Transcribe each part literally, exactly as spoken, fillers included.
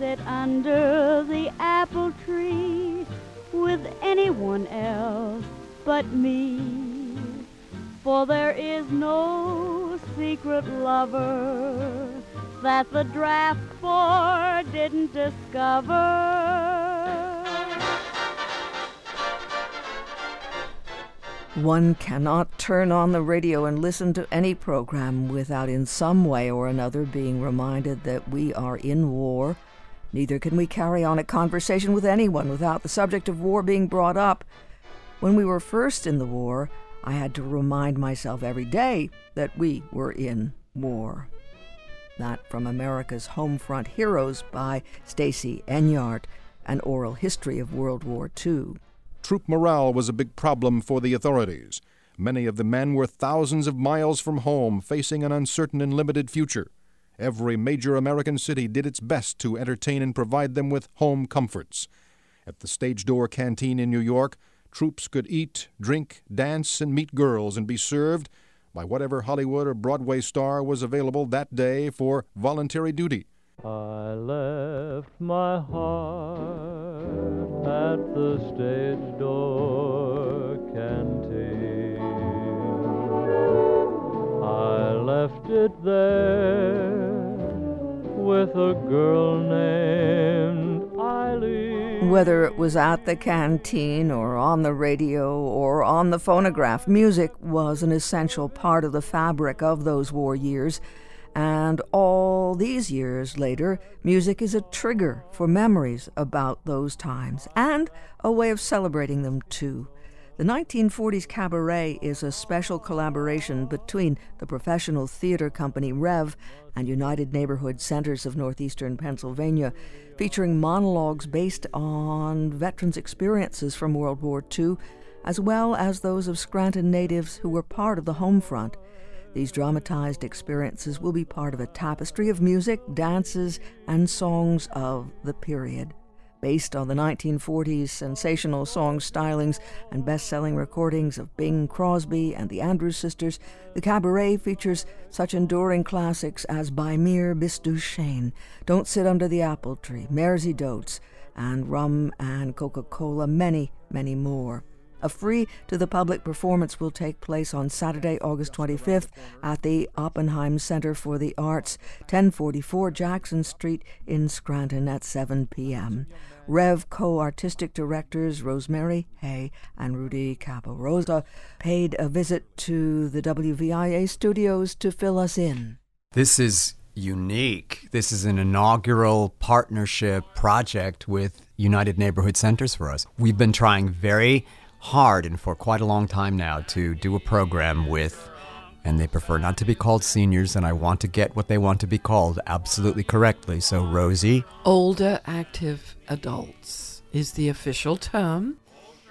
sit under the apple tree with anyone else but me. For there is no secret lover that the draft four didn't discover. One cannot turn on the radio and listen to any program without in some way or another being reminded that we are in war. Neither can we carry on a conversation with anyone without the subject of war being brought up. When we were first in the war, I had to remind myself every day that we were in war. That from America's Homefront Heroes by Stacey Enyart, An Oral History of World War Two. Troop morale was a big problem for the authorities. Many of the men were thousands of miles from home, facing an uncertain and limited future. Every major American city did its best to entertain and provide them with home comforts. At the Stage Door Canteen in New York, troops could eat, drink, dance, and meet girls and be served by whatever Hollywood or Broadway star was available that day for voluntary duty. I left my heart at the Stage Door Canteen. I left it there with a girl named Eileen. Whether it was at the canteen or on the radio or on the phonograph, music was an essential part of the fabric of those war years. And all these years later, music is a trigger for memories about those times and a way of celebrating them too. The nineteen forties Cabaret is a special collaboration between the professional theater company Rev and United Neighborhood Centers of Northeastern Pennsylvania, featuring monologues based on veterans' experiences from World War Two, as well as those of Scranton natives who were part of the home front. These dramatized experiences will be part of a tapestry of music, dances, and songs of the period. Based on the nineteen forties sensational song stylings and best-selling recordings of Bing Crosby and the Andrews Sisters, the Cabaret features such enduring classics as By Mere Bis Du Chene, Don't Sit Under the Apple Tree, Mairzy Doats, and Rum and Coca-Cola, many, many more. A free-to-the-public performance will take place on Saturday, August twenty-fifth at the Oppenheim Center for the Arts, ten forty-four Jackson Street in Scranton at seven p.m. Rev co-artistic directors Rosemary Hay and Rudy Caparosa paid a visit to the W V I A studios to fill us in. This is unique. This is an inaugural partnership project with United Neighborhood Centers for us. We've been trying very hard and for quite a long time now to do a program with, and they prefer not to be called seniors, and I want to get what they want to be called absolutely correctly. So, Rosie? Older active adults is the official term,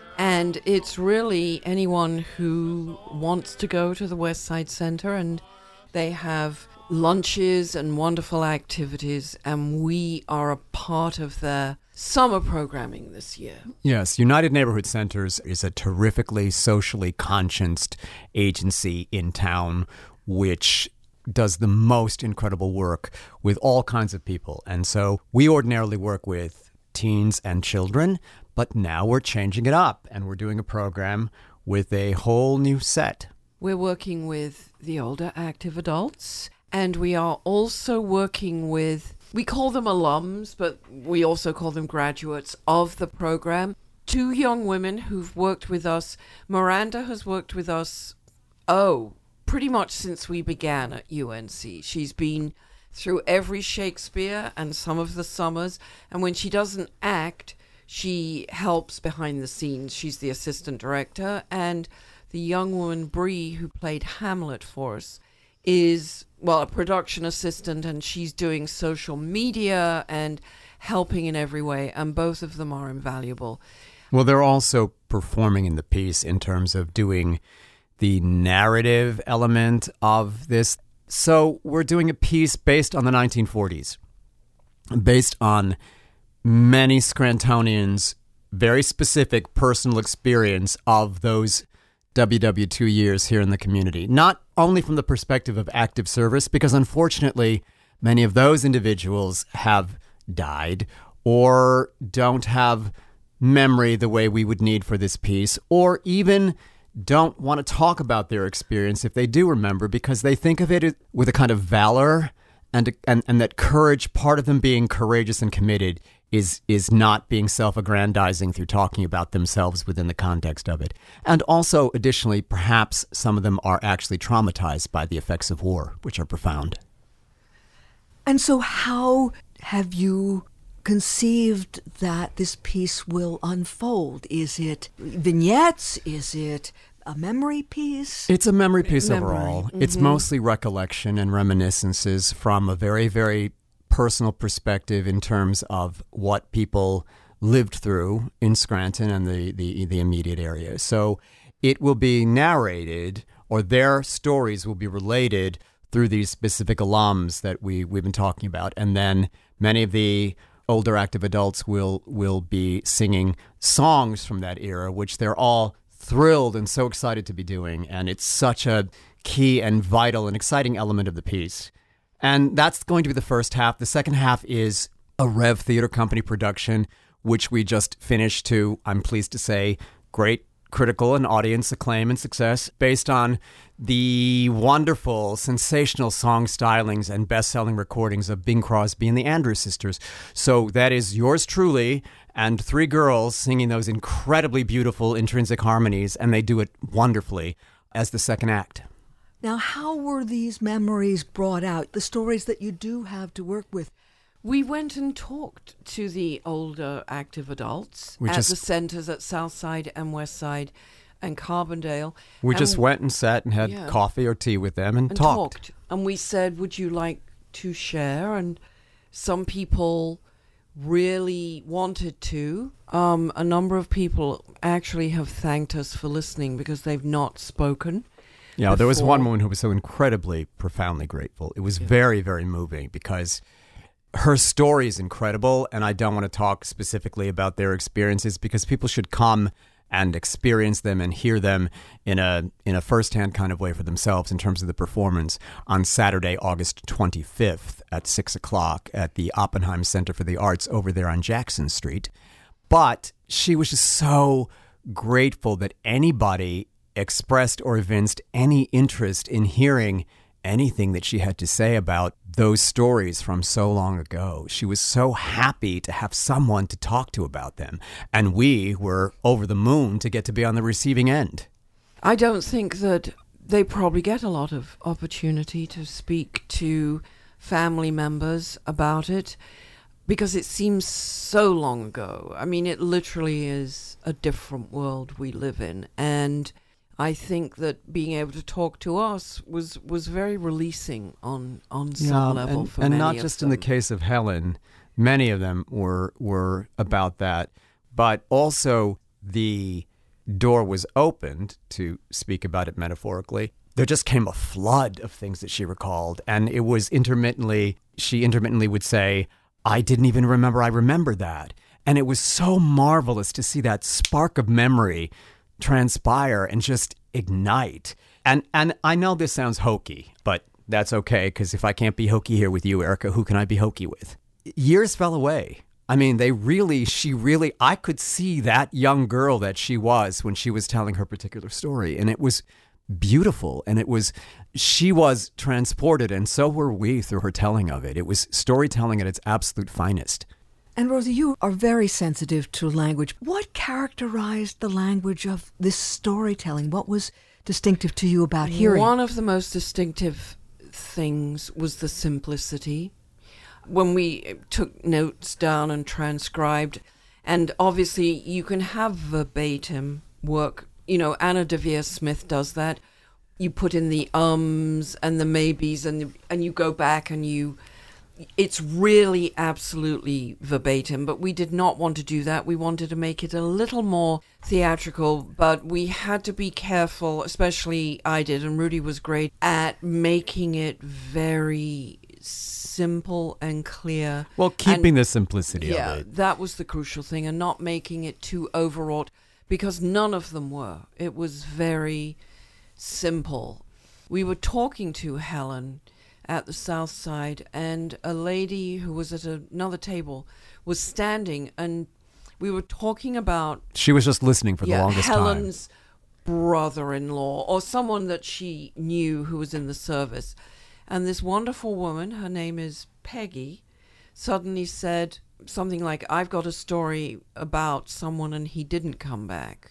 and it's really anyone who wants to go to the West Side Center, and they have lunches and wonderful activities, and we are a part of their summer programming this year. Yes, United Neighborhood Centers is a terrifically socially conscienced agency in town which does the most incredible work with all kinds of people. And so we ordinarily work with teens and children, but now we're changing it up and we're doing a program with a whole new set. We're working with the older active adults, and we are also working with, we call them alums, but we also call them graduates of the program. Two young women who've worked with us. Miranda has worked with us, oh, pretty much since we began at U N C. She's been through every Shakespeare and some of the summers, and when she doesn't act, she helps behind the scenes. She's the assistant director, and the young woman, Bree, who played Hamlet for us, is, well, a production assistant, and she's doing social media and helping in every way, and both of them are invaluable. Well, they're also performing in the piece in terms of doing the narrative element of this. So we're doing a piece based on the nineteen forties, based on many Scrantonians' very specific personal experience of those W W two years here in the community, not only from the perspective of active service, because unfortunately, many of those individuals have died or don't have memory the way we would need for this piece, or even don't want to talk about their experience if they do remember, because they think of it with a kind of valor and and, and that courage, part of them being courageous and committed, is is not being self-aggrandizing through talking about themselves within the context of it. And also, additionally, perhaps some of them are actually traumatized by the effects of war, which are profound. And so how have you conceived that this piece will unfold? Is it vignettes? Is it a memory piece? It's a memory piece Memory. overall. Mm-hmm. It's mostly recollection and reminiscences from a very, very personal perspective in terms of what people lived through in Scranton and the, the, the immediate area. So it will be narrated, or their stories will be related through these specific alums that we, we've been talking about. And then many of the older active adults will will be singing songs from that era, which they're all thrilled and so excited to be doing. And it's such a key and vital and exciting element of the piece. And that's going to be the first half. The second half is a Rev Theater Company production, which we just finished to, I'm pleased to say, great critical and audience acclaim and success, based on the wonderful, sensational song stylings and best-selling recordings of Bing Crosby and the Andrews Sisters. So that is yours truly and three girls singing those incredibly beautiful intrinsic harmonies, and they do it wonderfully as the second act. Now, how were these memories brought out, the stories that you do have to work with? We went and talked to the older active adults We at just- the centres at Southside and Westside and Carbondale. We and, just went and sat and had Yeah. coffee or tea with them and, and talked. talked. And we said, would you like to share? And some people really wanted to. Um, a number of people actually have thanked us for listening because they've not spoken. Yeah, there was before. one woman who was so incredibly, profoundly grateful. It was very, very moving because her story is incredible, and I don't want to talk specifically about their experiences because people should come and experience them and hear them in a in a firsthand kind of way for themselves in terms of the performance on Saturday, August twenty-fifth at six o'clock at the Oppenheim Center for the Arts over there on Jackson Street. But she was just so grateful that anybody expressed or evinced any interest in hearing anything that she had to say about those stories from so long ago. She was so happy to have someone to talk to about them. And we were over the moon to get to be on the receiving end. I don't think that they probably get a lot of opportunity to speak to family members about it because it seems so long ago. I mean, it literally is a different world we live in. And I think that being able to talk to us was, was very releasing on, on some level and, for and many not of just in the them. case of Helen. Many of them were were about that, but also the door was opened, to speak about it metaphorically. There just came a flood of things that she recalled, and it was intermittently, she intermittently would say, I didn't even remember I remembered that. And it was so marvelous to see that spark of memory transpire and just ignite. And and I know this sounds hokey, but that's okay, because if I can't be hokey here with you, Erica, who can I be hokey with? Years fell away. I mean, they really, she really, I could see that young girl that she was when she was telling her particular story. And it was beautiful. And it was, she was transported, and so were we through her telling of it. It was storytelling at its absolute finest. And Rosie, you are very sensitive to language. What characterized the language of this storytelling? What was distinctive to you about hearing? One of the most distinctive things was the simplicity. When we took notes down and transcribed, and obviously you can have verbatim work. You know, Anna Devere Smith does that. You put in the ums and the maybes, and and you go back and you... It's really absolutely verbatim, but we did not want to do that. We wanted to make it a little more theatrical, but we had to be careful, especially I did, and Rudy was great, at making it very simple and clear. Well, keeping And, the simplicity yeah, of it. that was the crucial thing, and not making it too overwrought, because none of them were. It was very simple. We were talking to Helen, at the South Side, and a lady who was at another table was standing, and we were talking about... She was just listening for the yeah, longest Helen's time. brother-in-law, or someone that she knew who was in the service. And this wonderful woman, her name is Peggy, suddenly said something like, I've got a story about someone and he didn't come back.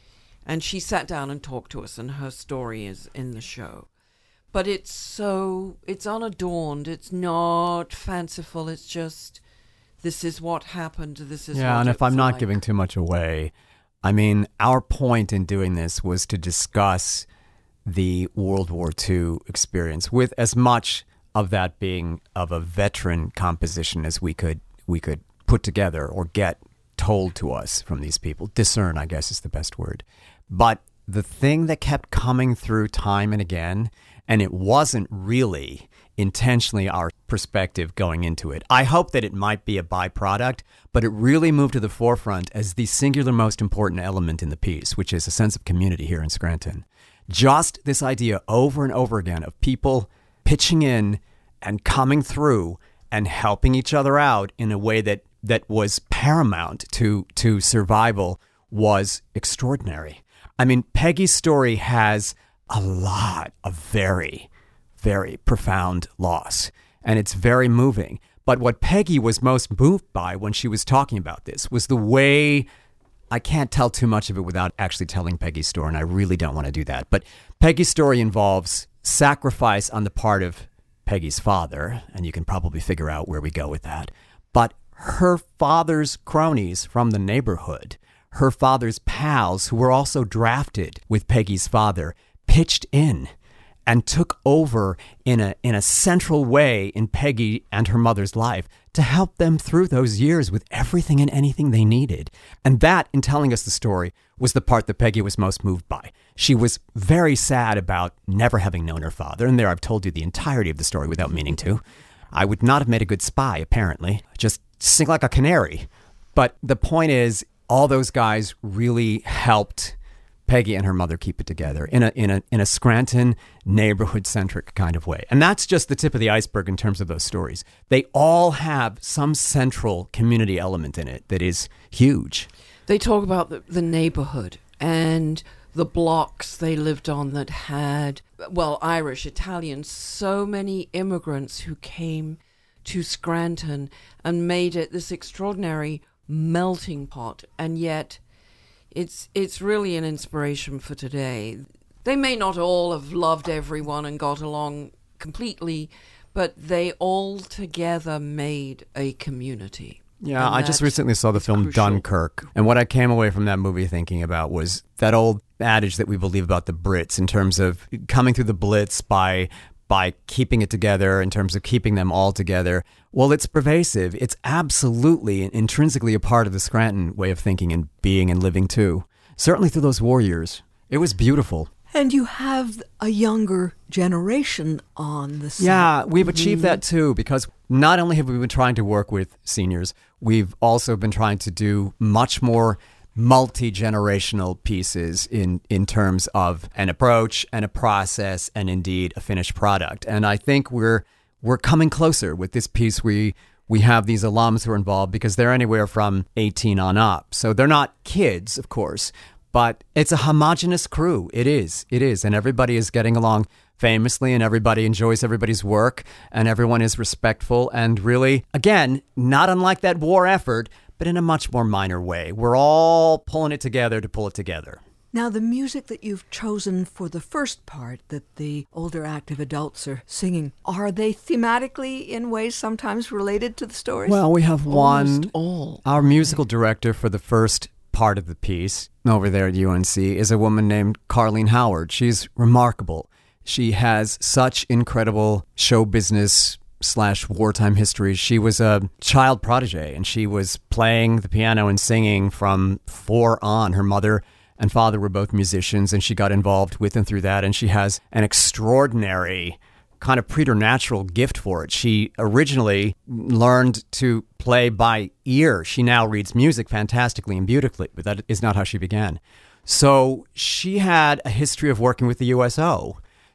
And she sat down and talked to us, and her story is in the show. But it's so, it's unadorned, it's not fanciful, it's just, this is what happened, this is Yeah, what and if I'm not like. giving too much away, I mean, our point in doing this was to discuss the World War Two experience with as much of that being of a veteran composition as we could we could put together or get told to us from these people. Discern, I guess, is the best word. But the thing that kept coming through time and again, and it wasn't really intentionally our perspective going into it. I hope that it might be a byproduct, but it really moved to the forefront as the singular most important element in the piece, which is a sense of community here in Scranton. Just this idea over and over again of people pitching in and coming through and helping each other out in a way that, that was paramount to, to survival was extraordinary. I mean, Peggy's story has a lot of very, very profound loss, and it's very moving. But what Peggy was most moved by when she was talking about this was the way... I can't tell too much of it without actually telling Peggy's story, and I really don't want to do that. But Peggy's story involves sacrifice on the part of Peggy's father, and you can probably figure out where we go with that. But her father's cronies from the neighborhood, her father's pals who were also drafted with Peggy's father, pitched in and took over in a in a central way in Peggy and her mother's life to help them through those years with everything and anything they needed. And that, in telling us the story, was the part that Peggy was most moved by. She was very sad about never having known her father, and there I've told you the entirety of the story without meaning to. I would not have made a good spy, apparently. Just sing like a canary. But the point is, all those guys really helped Peggy and her mother keep it together in a in a in a Scranton neighborhood centric kind of way. And that's just the tip of the iceberg in terms of those stories. They all have some central community element in it that is huge. They talk about the, the neighborhood and the blocks they lived on that had, well, Irish, Italian, so many immigrants who came to Scranton and made it this extraordinary melting pot. And yet It's it's really an inspiration for today. They may not all have loved everyone and got along completely, but they all together made a community. Yeah, And I just that recently saw the is film crucial. Dunkirk, and what I came away from that movie thinking about was that old adage that we believe about the Brits in terms of coming through the Blitz by by keeping it together, in terms of keeping them all together. Well, it's pervasive. It's absolutely and intrinsically a part of the Scranton way of thinking and being and living too. Certainly through those war years. It was beautiful. And you have a younger generation on the set. Yeah, we've achieved that too, because not only have we been trying to work with seniors, we've also been trying to do much more multi-generational pieces in, in terms of an approach and a process and indeed a finished product. And I think we're we're coming closer with this piece. We we have these alums who are involved because they're anywhere from eighteen on up. So they're not kids, of course, but it's a homogenous crew. It is. It is. And everybody is getting along famously, and everybody enjoys everybody's work, and everyone is respectful. And really, again, not unlike that war effort, but in a much more minor way. We're all pulling it together to pull it together. Now, the music that you've chosen for the first part that the older active adults are singing, are they thematically in ways sometimes related to the stories? Well, we have Almost one. all. Our musical director for the first part of the piece over there at U N C is a woman named Carleen Howard. She's remarkable. She has such incredible show business slash wartime history. She was a child protege, and she was playing the piano and singing from four on. Her mother and father were both musicians, and she got involved with and through that, and she has an extraordinary kind of preternatural gift for it. She originally learned to play by ear. She now reads music fantastically and beautifully, but that is not how she began. So she had a history of working with the U S O.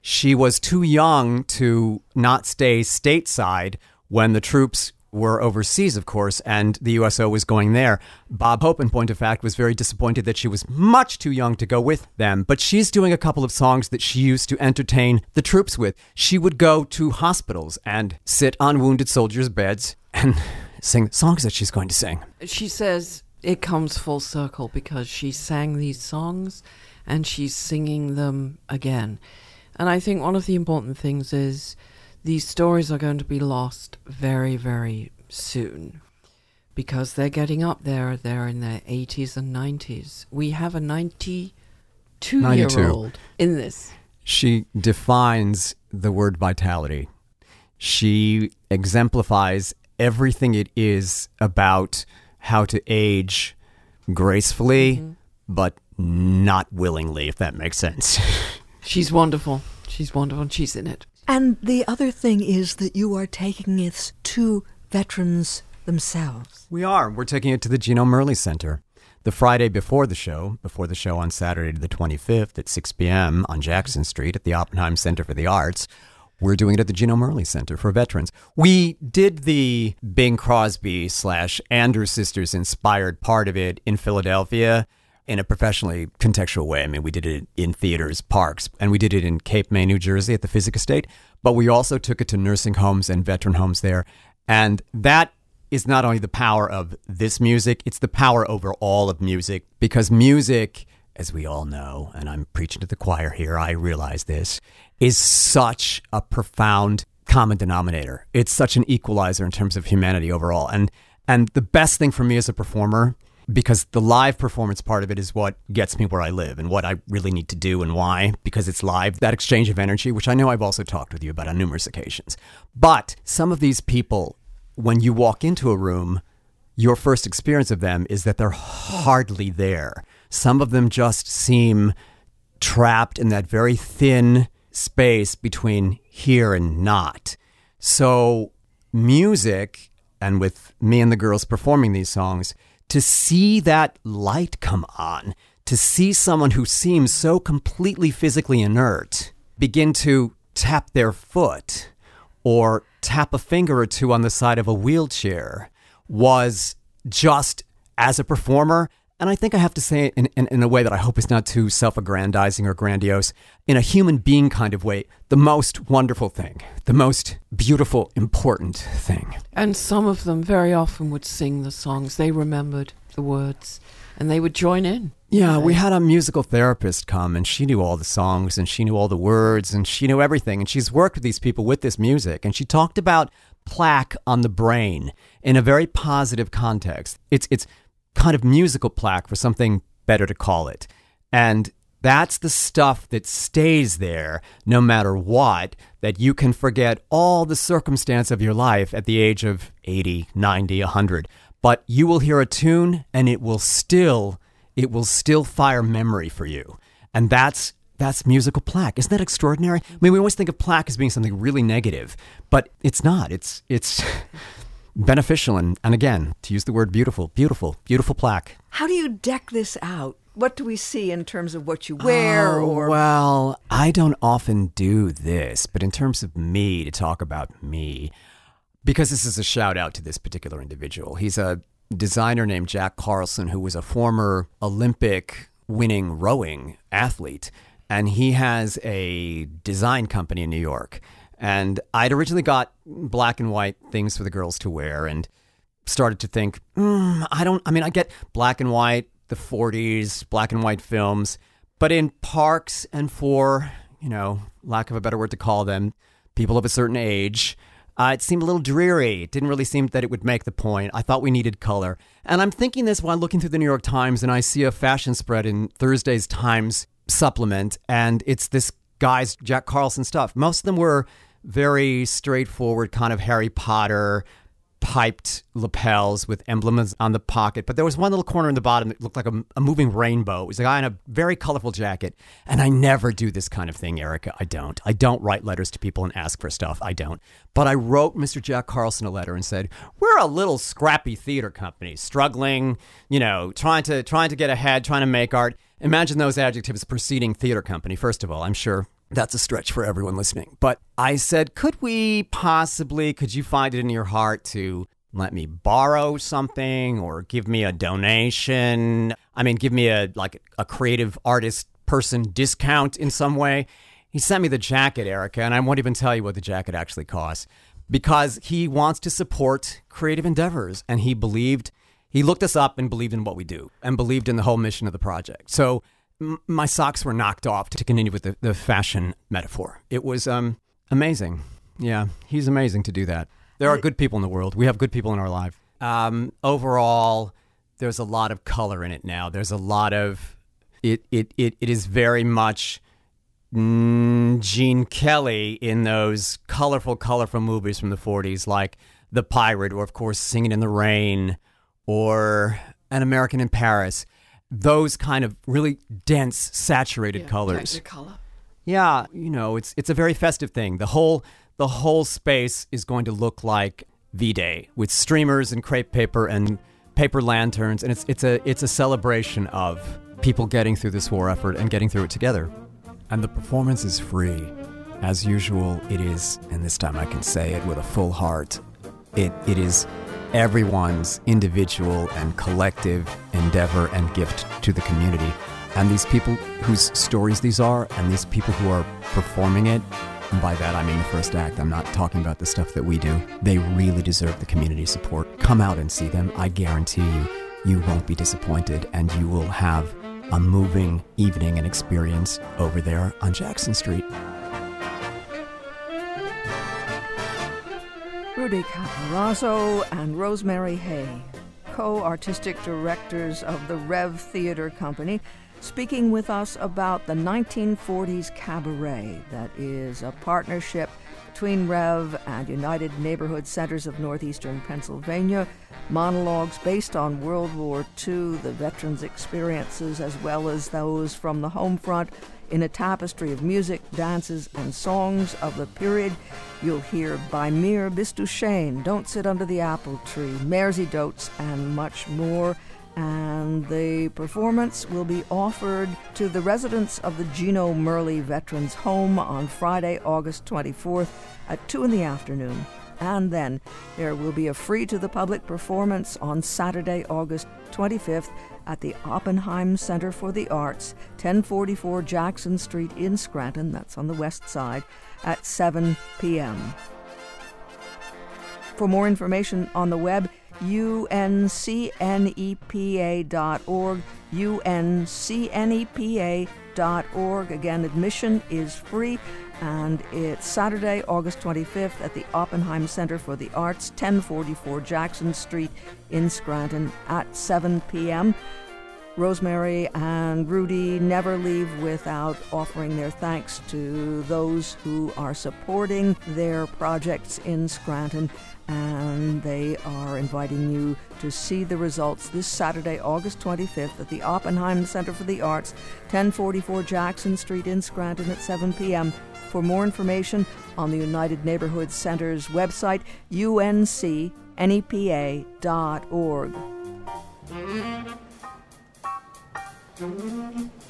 She was too young to not stay stateside when the troops were overseas, of course, and the U S O was going there. Bob Hope, in point of fact, was very disappointed that she was much too young to go with them. But she's doing a couple of songs that she used to entertain the troops with. She would go to hospitals and sit on wounded soldiers' beds and sing songs that she's going to sing. She says it comes full circle because she sang these songs and she's singing them again. And I think one of the important things is these stories are going to be lost very, very soon because they're getting up there. They're in their eighties and nineties. We have a ninety-two-year-old in this. She defines the word vitality. She exemplifies everything it is about how to age gracefully, mm-hmm. but not willingly, if that makes sense. She's wonderful. She's wonderful, and she's in it. And the other thing is that you are taking it to veterans themselves. We are. We're taking it to the Gino Merle Center. The Friday before the show, before the show on Saturday the twenty-fifth at six p.m. on Jackson Street at the Oppenheim Center for the Arts, we're doing it at the Gino Merle Center for veterans. We did the Bing Crosby slash Andrews Sisters inspired part of it in Philadelphia in a professionally contextual way. I mean, we did it in theaters, parks, and we did it in Cape May, New Jersey at the Physic Estate. But we also took it to nursing homes and veteran homes there. And that is not only the power of this music, it's the power over all of music. Because music, as we all know, and I'm preaching to the choir here, I realize this, is such a profound common denominator. It's such an equalizer in terms of humanity overall. And and the best thing for me as a performer, because the live performance part of it is what gets me where I live and what I really need to do and why, because it's live, that exchange of energy, which I know I've also talked with you about on numerous occasions. But some of these people, when you walk into a room, your first experience of them is that they're hardly there. Some of them just seem trapped in that very thin space between here and not. So music, and with me and the girls performing these songs, to see that light come on, to see someone who seems so completely physically inert begin to tap their foot or tap a finger or two on the side of a wheelchair was just, as a performer, and I think I have to say it in, in, in a way that I hope is not too self-aggrandizing or grandiose, in a human being kind of way, the most wonderful thing, the most beautiful, important thing. And some of them very often would sing the songs. They remembered the words and they would join in. Yeah, we had a musical therapist come and she knew all the songs and she knew all the words and she knew everything. And she's worked with these people with this music. And she talked about plaque on the brain in a very positive context. It's it's kind of musical plaque, for something better to call it. And that's the stuff that stays there no matter what, that you can forget all the circumstance of your life at the age of eighty, ninety, one hundred. But you will hear a tune and it will still, it will still fire memory for you. And that's That's musical plaque. Isn't that extraordinary? I mean, we always think of plaque as being something really negative, but it's not. It's it's beneficial. And, and again, to use the word beautiful, beautiful, beautiful plaque. How do you deck this out? What do we see in terms of what you wear? Oh, or well, I don't often do this, but in terms of me, to talk about me, because this is a shout out to this particular individual. He's a designer named Jack Carlson, who was a former Olympic winning rowing athlete. And he has a design company in New York. And I'd originally got black and white things for the girls to wear and started to think, mm, I don't, I mean, I get black and white, the forties, black and white films, but in parks and for, you know, lack of a better word to call them, people of a certain age, uh, it seemed a little dreary. It didn't really seem that it would make the point. I thought we needed color. And I'm thinking this while looking through the New York Times, and I see a fashion spread in Thursday's Times supplement, and it's this guy's Jack Carlson stuff. Most of them were very straightforward, kind of Harry Potter piped lapels with emblems on the pocket. But there was one little corner in the bottom that looked like a, a moving rainbow. It was a guy in a very colorful jacket. And I never do this kind of thing, Erica. I don't. I don't write letters to people and ask for stuff. I don't. But I wrote Mister Jack Carlson a letter and said, we're a little scrappy theater company, struggling, you know, trying to trying to get ahead, trying to make art. Imagine those adjectives preceding theater company. First of all, I'm sure That's a stretch for everyone listening. But I said, could we possibly, could you find it in your heart to let me borrow something or give me a donation? I mean, give me a like a creative artist person discount in some way. He sent me the jacket, Erica, and I won't even tell you what the jacket actually costs because he wants to support creative endeavors. And he believed, he looked us up and believed in what we do and believed in the whole mission of the project. So m- my socks were knocked off to continue with the, the fashion metaphor. It was um, amazing. Yeah, he's amazing to do that. There are good people in the world. We have good people in our life. Um, overall, there's a lot of color in it now. There's a lot of, it it it, it is very much mm, Gene Kelly in those colorful, colorful movies from the forties, like The Pirate, or of course, Singing in the Rain, or An American in Paris. Those kind of really dense, saturated Yeah, colors. Technicolor. Yeah, you know, it's it's a very festive thing. The whole the whole space is going to look like V-Day with streamers and crepe paper and paper lanterns, and it's it's a it's a celebration of people getting through this war effort and getting through it together. And the performance is free. As usual, it is, and this time I can say it with a full heart, it it is everyone's individual and collective endeavor and gift to the community. And these people whose stories these are, and these people who are performing it, and by that I mean the first act, I'm not talking about the stuff that we do, they really deserve the community support. Come out and see them. I guarantee you, you won't be disappointed, and you will have a moving evening and experience over there on Jackson Street. Rudy Caporaso and Rosemary Hay, co-artistic directors of the Rev Theater Company, speaking with us about the nineteen forties Cabaret. That is a partnership between Rev and United Neighborhood Centers of Northeastern Pennsylvania. Monologues based on World War Two, the veterans' experiences, as well as those from the home front, in a tapestry of music, dances, and songs of the period. You'll hear By Mir Bistushane, Don't Sit Under the Apple Tree, Mersey Dotes, and much more. And the performance will be offered to the residents of the Gino Murley Veterans Home on Friday, August twenty-fourth at two in the afternoon. And then there will be a free-to-the-public performance on Saturday, August twenty-fifth at the Oppenheim Center for the Arts, ten forty-four Jackson Street in Scranton, that's on the west side, at seven p.m. For more information on the web, U N C N E P A dot org, U N C N E P A dot org. Again, admission is free, and it's Saturday, August twenty-fifth at the Oppenheim Center for the Arts, ten forty-four Jackson Street in Scranton at seven p.m. Rosemary and Rudy never leave without offering their thanks to those who are supporting their projects in Scranton, and they are inviting you to see the results this Saturday, August twenty-fifth at the Oppenheim Center for the Arts, ten forty-four Jackson Street in Scranton at seven p.m. For more information on the United Neighborhood Center's website, U N C N E P A dot org.